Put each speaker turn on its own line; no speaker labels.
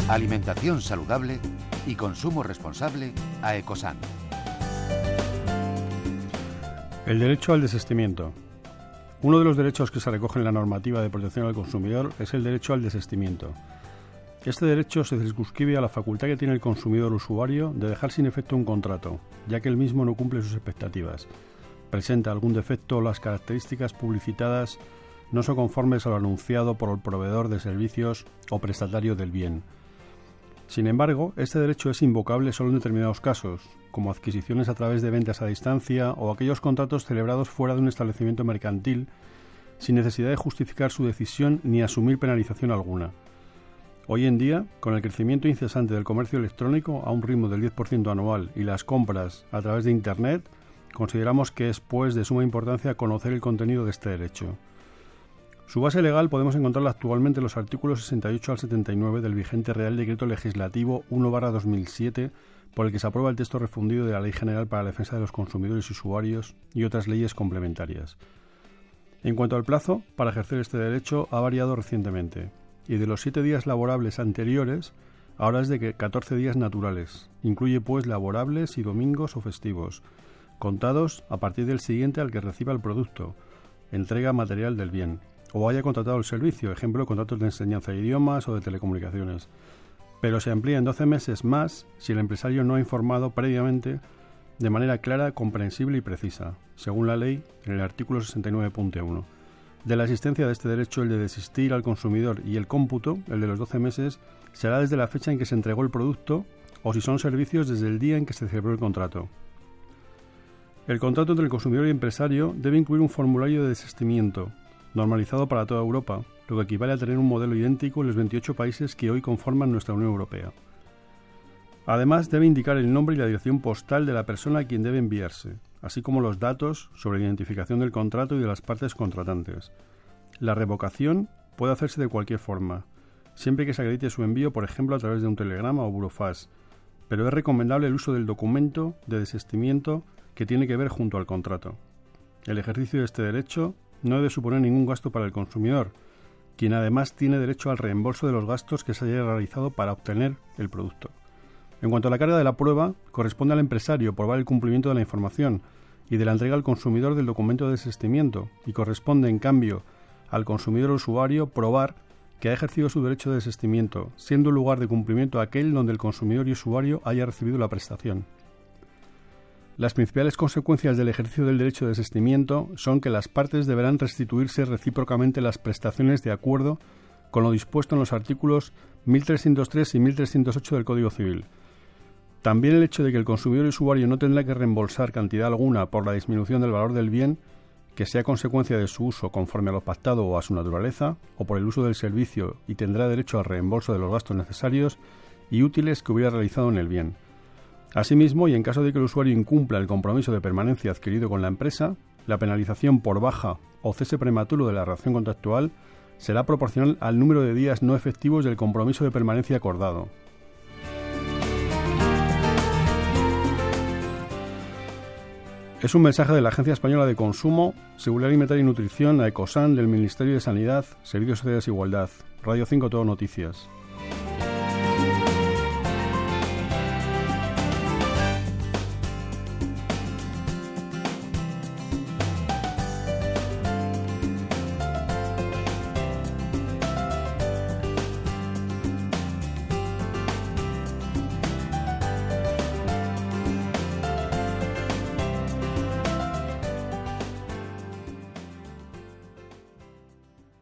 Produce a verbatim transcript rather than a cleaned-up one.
alimentación saludable y consumo responsable a Ecosan.
El derecho al desistimiento. Uno de los derechos que se recoge en la normativa de protección al consumidor es el derecho al desistimiento. Este derecho se circunscribe a la facultad que tiene el consumidor usuario de dejar sin efecto un contrato, ya que el mismo no cumple sus expectativas, presenta algún defecto o las características publicitadas no son conformes a lo anunciado por el proveedor de servicios o prestatario del bien. Sin embargo, este derecho es invocable solo en determinados casos, como adquisiciones a través de ventas a distancia o aquellos contratos celebrados fuera de un establecimiento mercantil, sin necesidad de justificar su decisión ni asumir penalización alguna. Hoy en día, con el crecimiento incesante del comercio electrónico a un ritmo del diez por ciento anual y las compras a través de Internet, consideramos que es pues de suma importancia conocer el contenido de este derecho. Su base legal podemos encontrarla actualmente en los artículos sesenta y ocho al setenta y nueve del vigente Real Decreto Legislativo uno barra dos mil siete, por el que se aprueba el texto refundido de la Ley General para la Defensa de los Consumidores y Usuarios y otras leyes complementarias. En cuanto al plazo para ejercer este derecho, ha variado recientemente, y de los siete días laborables anteriores, ahora es de catorce días naturales. Incluye pues laborables y domingos o festivos, contados a partir del siguiente al que reciba el producto, entrega material del bien, o haya contratado el servicio, ejemplo, contratos de enseñanza de idiomas o de telecomunicaciones, pero se amplía en doce meses más si el empresario no ha informado previamente de manera clara, comprensible y precisa, según la ley en el artículo sesenta y nueve punto uno. De la existencia de este derecho, el de desistir al consumidor, y el cómputo, el de los doce meses, será desde la fecha en que se entregó el producto o si son servicios desde el día en que se celebró el contrato. El contrato entre el consumidor y el empresario debe incluir un formulario de desistimiento, normalizado para toda Europa, lo que equivale a tener un modelo idéntico en los veintiocho países que hoy conforman nuestra Unión Europea. Además, debe indicar el nombre y la dirección postal de la persona a quien debe enviarse, así como los datos sobre la identificación del contrato y de las partes contratantes. La revocación puede hacerse de cualquier forma, siempre que se acredite su envío, por ejemplo, a través de un telegrama o burofax, pero es recomendable el uso del documento de desistimiento que tiene que ver junto al contrato. El ejercicio de este derecho no debe suponer ningún gasto para el consumidor, quien además tiene derecho al reembolso de los gastos que se haya realizado para obtener el producto. En cuanto a la carga de la prueba, corresponde al empresario probar el cumplimiento de la información y de la entrega al consumidor del documento de desistimiento, y corresponde, en cambio, al consumidor o usuario probar que ha ejercido su derecho de desistimiento, siendo el lugar de cumplimiento aquel donde el consumidor y usuario haya recibido la prestación. Las principales consecuencias del ejercicio del derecho de desistimiento son que las partes deberán restituirse recíprocamente las prestaciones de acuerdo con lo dispuesto en los artículos mil trescientos tres y mil trescientos ocho del Código Civil. También el hecho de que el consumidor y usuario no tendrá que reembolsar cantidad alguna por la disminución del valor del bien, que sea consecuencia de su uso conforme a lo pactado o a su naturaleza, o por el uso del servicio, y tendrá derecho al reembolso de los gastos necesarios y útiles que hubiera realizado en el bien. Asimismo, y en caso de que el usuario incumpla el compromiso de permanencia adquirido con la empresa, la penalización por baja o cese prematuro de la relación contractual será proporcional al número de días no efectivos del compromiso de permanencia acordado. Es un mensaje de la Agencia Española de Consumo, Seguridad Alimentaria y Nutrición, a Ecosan, del Ministerio de Sanidad, Servicios Sociales e Igualdad. Radio cinco Todo Noticias.